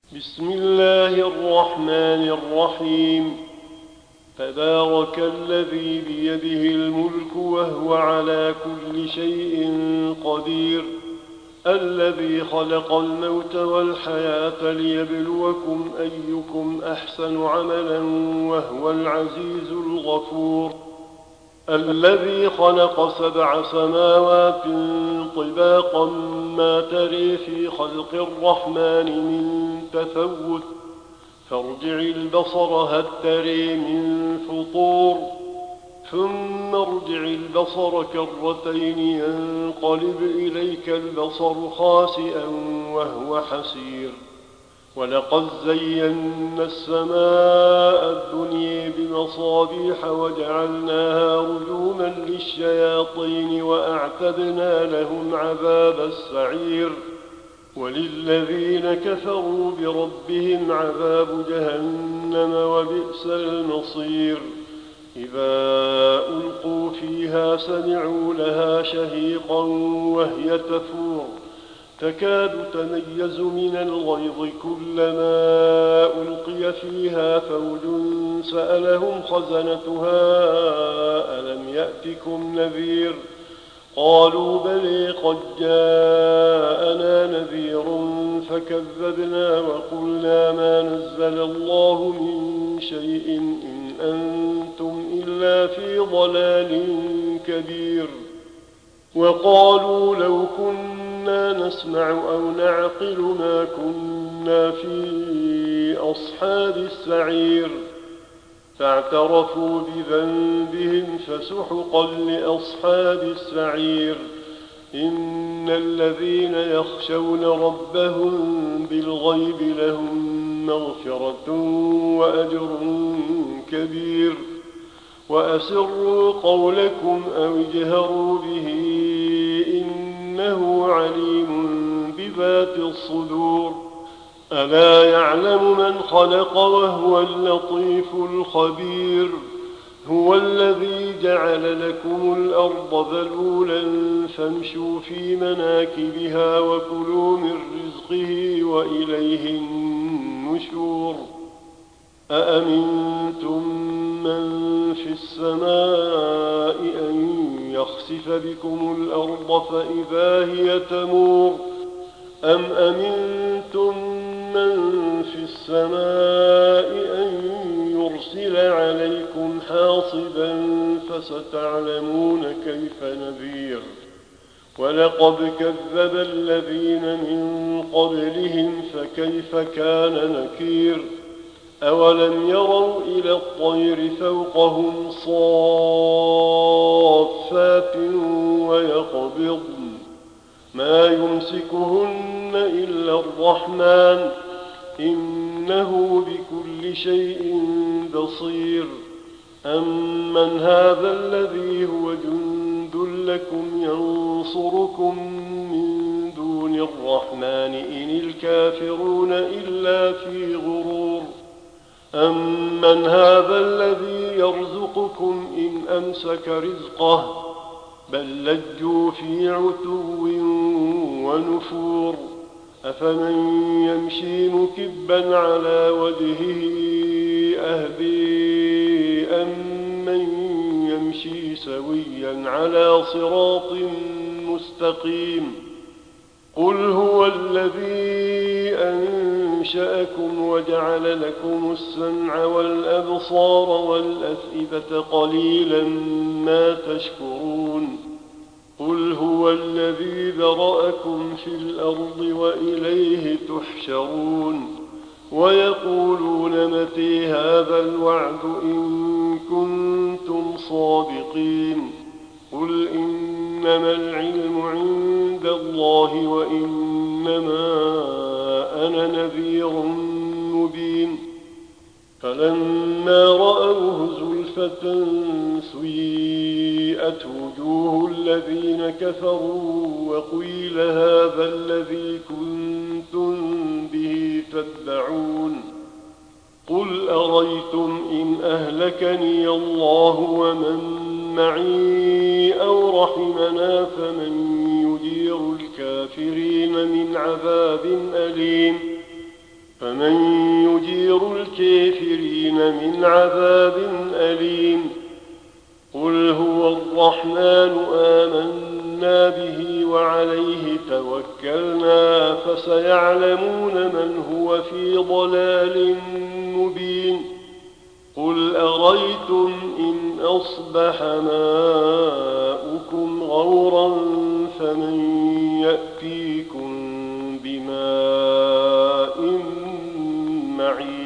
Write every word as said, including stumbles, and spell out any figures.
بسم الله الرحمن الرحيم. تبارك الذي بيده الملك وهو على كل شيء قدير، الذي خلق الموت والحياة ليبلوكم أيكم أحسن عملا وهو العزيز الغفور، الذي خلق سبع سماوات طباقا ما تري في خلق الرحمن من تفوت، فارجع البصر هل تري من فطور، ثم ارجع البصر كرتين ينقلب إليك البصر خاسئا وهو حسير، ولقد زينا السماء الدنيا بمصابيح وجعلناها رجوما للشياطين وأعتدنا لهم عذاب السعير، وللذين كفروا بربهم عذاب جهنم وبئس المصير. إذا ألقوا فيها سمعوا لها شهيقا وهي تفور، تكاد تميز من الغيظ كلما ألقي فيها فوج سألهم خزنتها ألم يأتكم نذير، قالوا بلى قد جاءنا نذير فكذبنا وقلنا ما نزل الله من شيء إن أنتم إلا في ضلال كبير. وقالوا لو كنا نسمع أو نعقل ما كنا في أصحاب السعير، فاعترفوا بذنبهم فسحقا لأصحاب السعير. إن الذين يخشون ربهم بالغيب لهم مغفرة وأجر كبير. وأسروا قولكم أو اجهروا به إنه عليم بذات الصدور. ألا يعلم من خلق وهو اللطيف الخبير. هو الذي جعل لكم الأرض ذلولا فامشوا في مناكبها وكلوا من رزقه وإليه النشور. أأمنتم من في السماء أن يخسف بكم الأرض فإذا هي تمور، أم أمنتم من في السماء أن يرسل عليكم حاصبا فستعلمون كيف نذير. ولقد كذب الذين من قبلهم فكيف كان نكير. أولم يروا إلى الطير فوقهم صافات ويقبضن ما يمسكهن إلا الرحمن إنه بكل شيء بصير. أمن هذا الذي هو جند لكم ينصركم من دون الرحمن إن الكافرون إلا في غرور. أمن هذا الذي يرزقكم إن أمسك رزقه بل لجوا في عتو ونفور. أفمن يمشي مكبا على وجهه أهدي أمن يمشي سويا على صراط مستقيم. قل هو الذي أنشأكم وجعل لكم السمع والأبصار والأفئدة قليلا ما تشكرون. قل هو الذي ذرأكم في الأرض وإليه تحشرون. ويقولون متى هذا الوعد إن كنتم صادقين. قل إنما العلم عند الله وإنما أنا نذير مبين. فلما رأوه زلفة سيئت وجوه الذين كفروا وقيل هذا الذي كنتم به تدعون. قل أريتم إن أهلكني الله ومن معي أو رحمنا فمن يجير الكافرين من عذاب أليم. فمن يجير الكافرين من عذاب أليم قل هو الرحمن آمنا به وعليه توكلنا فسيعلمون من هو في ضلال مبين قل أريتم إن أصبح ماؤكم غورا فمن يأتيكم بماء معين